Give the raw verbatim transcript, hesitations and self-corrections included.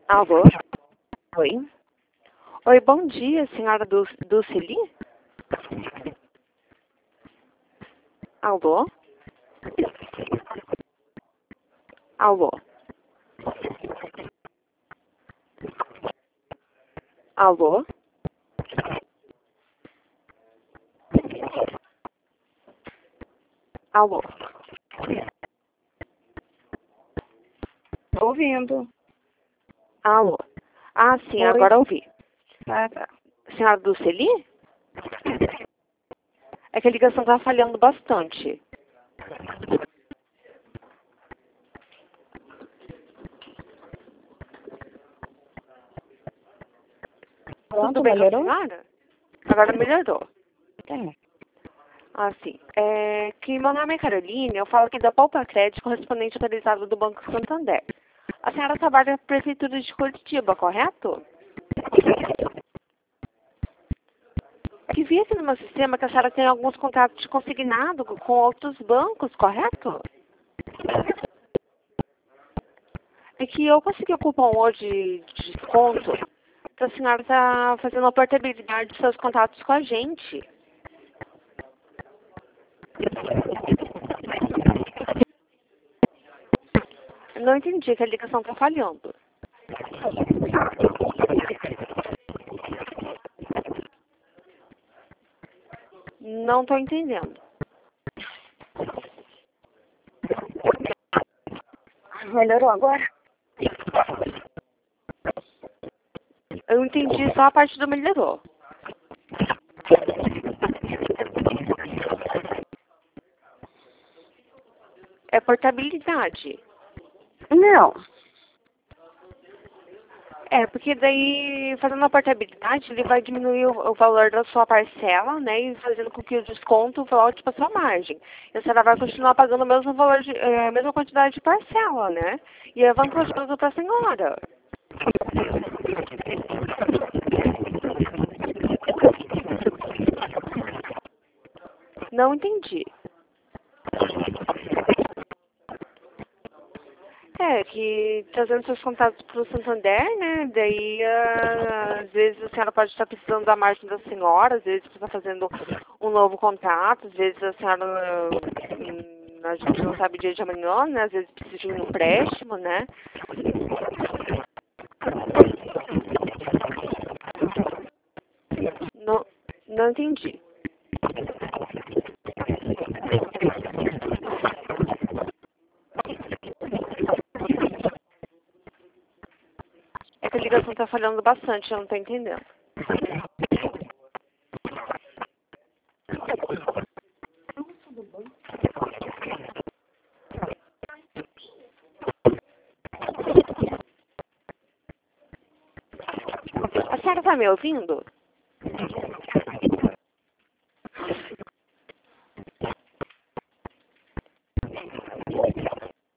Alô? Oi? Oi, bom dia, senhora Dul Dulceli? Alô? Alô? Alô? Alô? Tô ouvindo. Alô? Ah, sim, Oi. agora ouvi. Ah, tá. Senhora Dulceli? É que a ligação tá falhando bastante. Pronto, Tudo bem com a melhorou? senhora? Agora melhorou. É. Ah, sim. É que meu nome é Caroline, eu falo aqui da Poupa Crédito, correspondente autorizado do Banco Santander. A senhora trabalha na Prefeitura de Curitiba, correto? É que vi aqui no meu sistema que a senhora tem alguns contratos consignados com outros bancos, correto? É que eu consegui o cupom hoje de desconto que a senhora está fazendo a portabilidade dos seus contatos com a gente. Eu não entendi, que a ligação está falhando. Não estou entendendo. Melhorou agora? Eu entendi só a parte do melhorou. É portabilidade. Não. É, porque daí, fazendo a portabilidade, ele vai diminuir o, o valor da sua parcela, né, e fazendo com que o desconto volte para sua margem. E a senhora vai continuar pagando o mesmo valor, de, é, a mesma quantidade de parcela, né? E é vantajoso para a senhora. Não entendi. É, que trazendo seus contatos para o Santander, né? Daí, ah, às vezes a senhora pode estar precisando da margem da senhora, às vezes você está fazendo um novo contrato, às vezes a senhora, hum, a gente não sabe o dia de amanhã, né? Às vezes precisa de um empréstimo, né? Não, não entendi. É que a ligação está falhando bastante, eu não estou entendendo. A senhora está me ouvindo?